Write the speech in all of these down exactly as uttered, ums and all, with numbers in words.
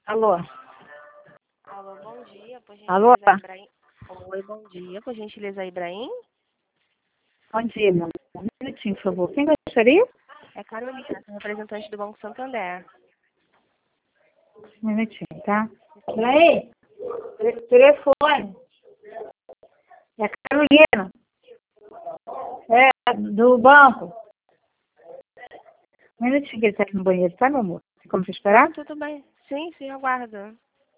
Alô? Alô, bom dia, por Alô? gentileza, Ibrahim. Oi, bom dia, por gentileza, Ibrahim. Bom dia, meu amor. Um minutinho, por favor. Quem gostaria? É Carolina, sou representante do Banco Santander. Um minutinho, tá? Peraí. Te- Telefone. É a Carolina. É, do banco. Um minutinho que ele tá aqui no banheiro, tá, meu amor? Tem como você esperar? Tudo bem? Sim, sim, aguardo.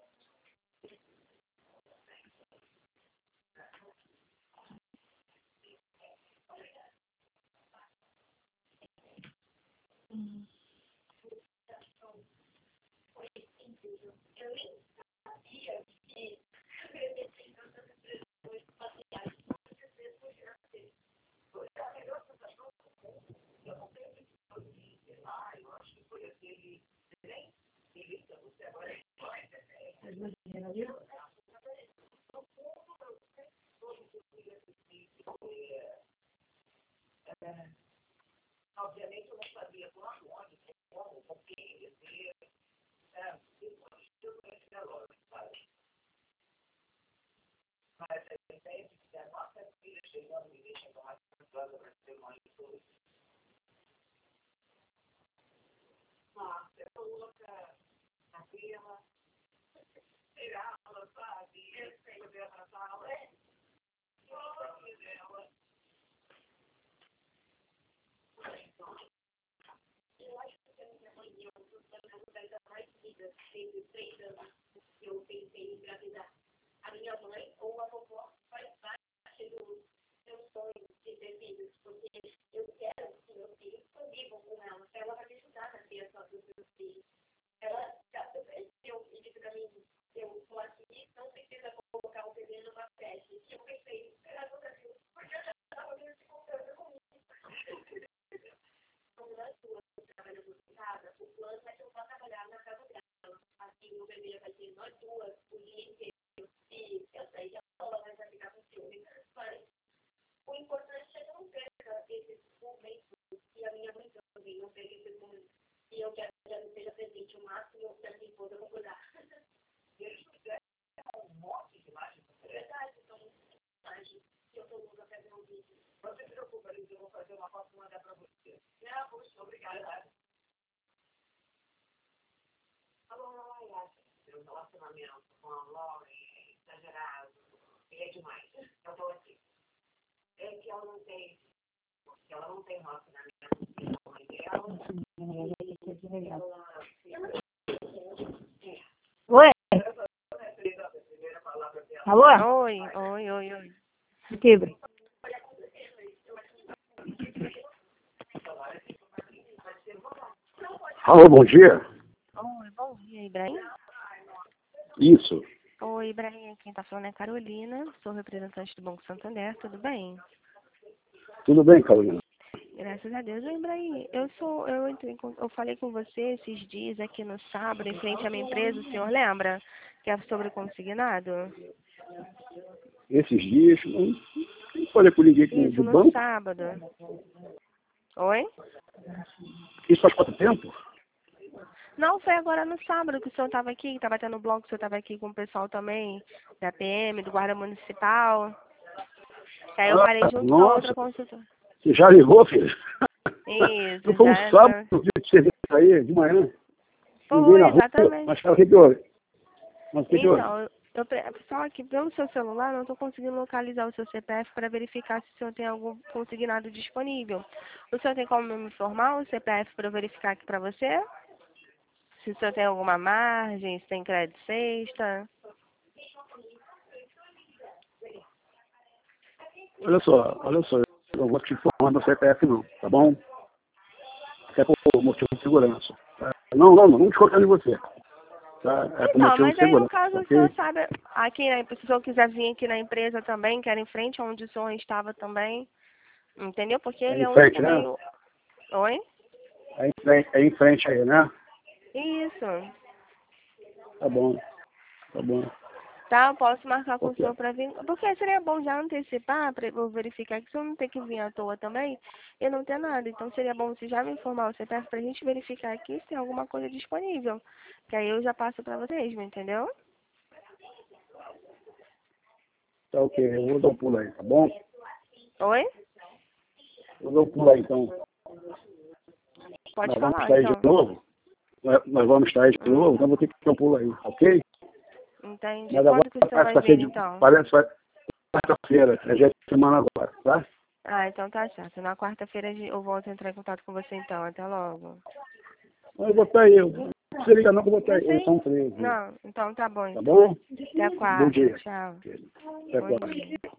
Oi? Alô? Oi, oi, oi, oi. Aqui, Bri. Alô, bom dia. Oi, bom dia, Ibrahim. Isso. Oi, Ibrahim, quem tá falando é Carolina, sou representante do Banco Santander, tudo bem? Tudo bem, Carolina? Graças a Deus. Oi, Ibrahim, eu sou, eu, entrei em con- eu falei com você esses dias aqui no sábado, em frente à minha empresa, o senhor lembra? Que é sobre o consignado? Esses dias, não, não falei com ninguém com- Isso, do no banco. sábado. Oi? Isso faz quanto tempo? Não, foi agora no sábado que o senhor estava aqui, que estava tendo bloco, que o senhor estava aqui com o pessoal também, da P M, do Guarda Municipal. Que aí eu Ah, falei junto com a outra nossa, consultora. você já ligou, filho? Isso, Não foi um já, sábado já. de serviço aí, de manhã. Ninguém Foi, na rua. exatamente. Mas, cara, o que que houve? Mas o que que houve? Então, eu, eu pre- só que pelo seu celular eu não estou conseguindo localizar o seu C P F para verificar se o senhor tem algum consignado disponível. O senhor tem como me informar o C P F para eu verificar aqui para você? Se o senhor tem alguma margem, se tem crédito sexta. Olha só, olha só. Eu não vou te informar do C P F não, tá bom? É por motivo de segurança. Tá? Não, não, não, não descontando em você. Tá? É por Então, motivo mas de aí no segurança, caso o senhor ok? sabe, aqui, né, se o senhor quiser vir aqui na empresa também, que era em frente onde o senhor estava também, entendeu? Porque É ele em é o único frente, né? meio... Oi? É em frente, é em frente aí, né? Isso. Tá bom, tá bom. Tá, eu posso marcar com Ok. o senhor para vir. Porque seria bom já antecipar, para eu verificar que o senhor não tem que vir à toa também e não ter nada. Então seria bom você já me informar o C P F para a gente verificar aqui se tem alguma coisa disponível. Que aí eu já passo para você mesmo, entendeu? Tá ok, eu vou dar um pulo aí, tá bom? Oi? Eu dou um pulo aí, então. Pode Nós falar, vamos sair então. de novo? Nós nós vamos sair de novo, então vou ter que dar um pulo aí, ok? Entendi. Mas agora Quando que o senhor parece vai que vai ser vir, de, então? parece que vai quarta-feira, é já de semana agora, tá? Ah, então tá certo. Na quarta-feira eu volto a entrar em contato com você, então. Até logo. Eu vou estar aí, eu, não precisa ligar não que eu vou estar aí, Não eu são sei. treze, Não, então tá bom, tá então. bom? Até a Bom quarta. dia. Tchau. Até Bom quarta. dia.